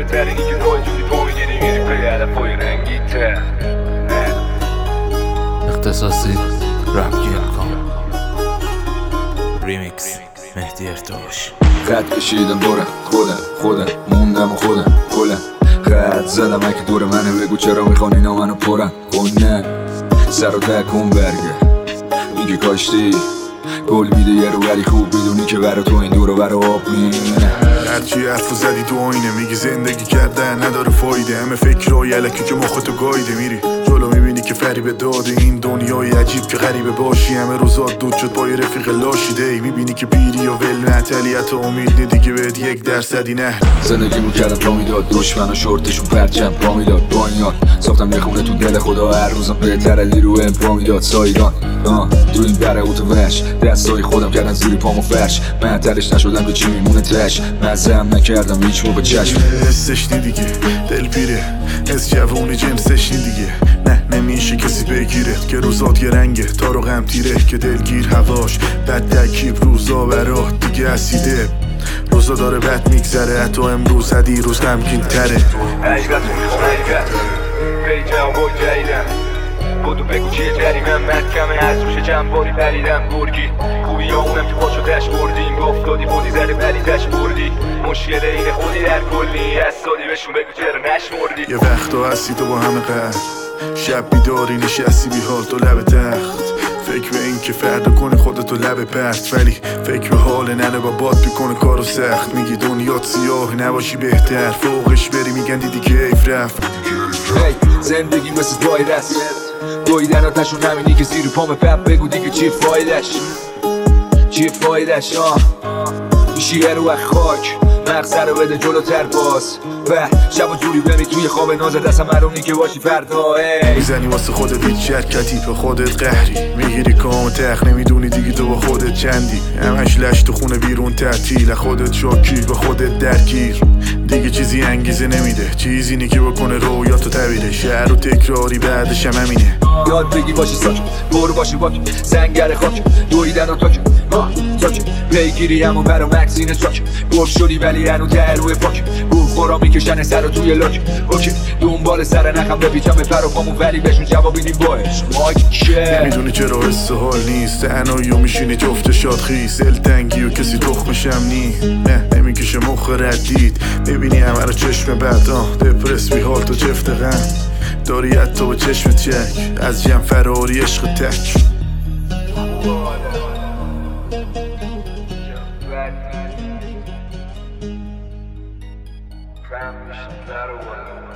ترینی که راه جوری پا میگیری میری پی علفای رنگی تر اختصاصی رپ گیم کن ریمیکس مهدی ارتوش. خط کشیدم دورم خودم موندم و خودم کلم خط زدم اگه دور منه بگو چرا میخوان اینا منو پرن کنه سر و تکون برگه میگه کاشتی گل میده یه رو ولی خوب میدونی که برا تو این دور و برا آب میمونه. هرچی حرفو زدی تو آینه میگی زندگی کردن نداره فایده همه فکرهای الکی که مختو گایده میری جلو میبینی که فریب داده این دنیای عجیب که غریبه باشی همه روزات دود شد پای رفیق لاشیده ای میبینی که پیری و ول نتلیت و امید دیگه بهت 1% نه زندگی میکردم تا میداد دشمن و شورتشون پرچم پا میداد با این یاد ساختم یه خونه تو دل خدا هر روزم بهتره لیرو پا میداد سایدان تو این بره اوتوش دستای خودم کردن زیر پامو فرش من تلش نشدم که چی میمونه تش مزم نکردم هیچ موقع چشم حسش دیگه دل پیره از جوون جنسش دیگه نه نمیشه کسی بگیره که روزات یه رنگه تارو غم تیره که دلگیر هواش بد ترکیب روزا برات دیگه اسیده روزا داره بد میگذره حتی امروز دیروز غمگین تره حقیقت میخوام حقیقت پیجم با جایدم بودو بگو چیه جریمم من کمه از روش جنباری پریدم گرگی خوبی یا اونم که پاشو تش بردیم گفتادی بودی زده بلی تش بردی مشکل اینه خودی در کلی از سالی بهشون بگو چرا نشمردی یه وقتا هستی تو با همه قهر شب بیداری نشستی بی حال تو لب تخت فکر به این که فردا کنی خودتو لب پرت ولی فکر به حال ننه با باد میکنه کارو سخت میگی دنیات سیاه نباشی بهتر فوقش بری میگن دیدی که حیف رفت زندگی مثل دایرست دویدن آتشون همینی که زیر پام پپ بگو دیگه چی فایدش میشی یه رو خاک مغزه رو بده جلوتر باز و شب و جوری بمی توی خواب نازه دستم مرونی که باشی فردا میزنی واسه خودت هیچ شرکتی به خودت قهری میگیری کام تخ نمیدونی دیگه تو با خودت چندی همش لش تو خونه بیرون تعطیل خودت شاکی به خودت درگیر دیگه چیزی انگیزه نمیده چیزی نی که بکنه رویاتو تبیره شهر و تکراری بعدش هم همینه یاد بگی باشی ساکت برو باشی باک زنگر خاک دویدن و تاک پیگیری همون برا مکسین چاک گفت شدی ولی هنو در روی پاک روح خورا میکشن سر توی لاک اوکی دنبال سر نخم بپیچم به پر و پامون ولی بهشون جواب میدیم باش مایک که نمیدونی چرا حس حال نیست تنهایی و میشینی جفت شاد خیس دلتنگی و کسی تخمشم نی نه نمیکشه مخ ردید میبینی همه رو چشم بد دپرس بی حال تو جفت غم داری حتی با چشم چک از جمع فراری عشق تک Family,